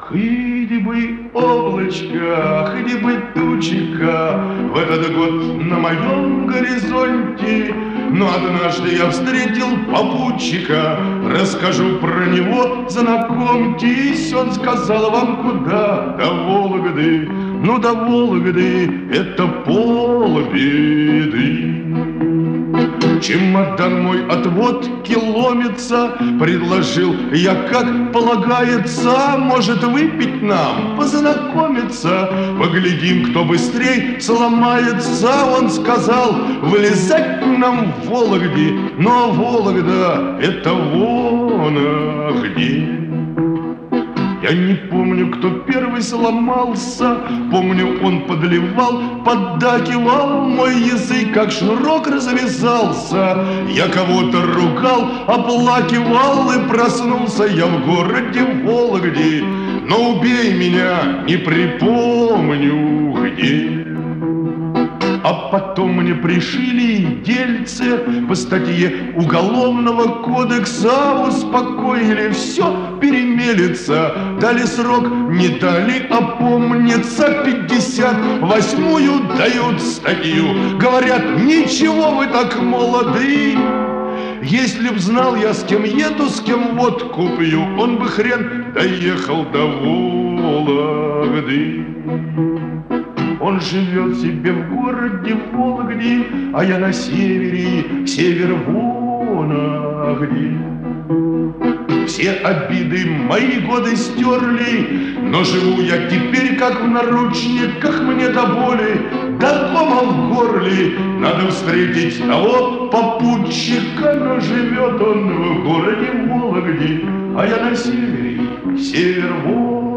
Хоть бы облачко, хоть бы тучика в этот год на моем горизонте, но однажды я встретил попутчика, расскажу про него, знакомьтесь, он сказал вам куда? До Вологды, ну до Вологды, это полбеды. Чемодан мой от водки ломится, предложил я, как полагается, может выпить нам, познакомиться, поглядим, кто быстрей сломается. Он сказал, вылезать нам в Вологде, но Вологда это вон где. Я не помню, кто первый сломался, помню, он подливал, поддакивал, мой язык как шнурок развязался. Я кого-то ругал, оплакивал, и проснулся я в городе Вологде, но убей меня, не припомню где. А потом мне пришили дельце по статье Уголовного кодекса, успокоили, все перемелется, дали срок, не дали опомниться, 58-ю дают статью, говорят, ничего вы так молоды. Если б знал я, с кем еду, с кем водку пью, он бы хрен доехал до Вологды. Он живет себе в городе Вологде, а я на севере, север вон где. Все обиды мои годы стерли, но живу я теперь как в наручниках, мне до боли, до кома в горле. Надо встретить того попутчика, но живет он в городе Вологде, а я на севере, север вон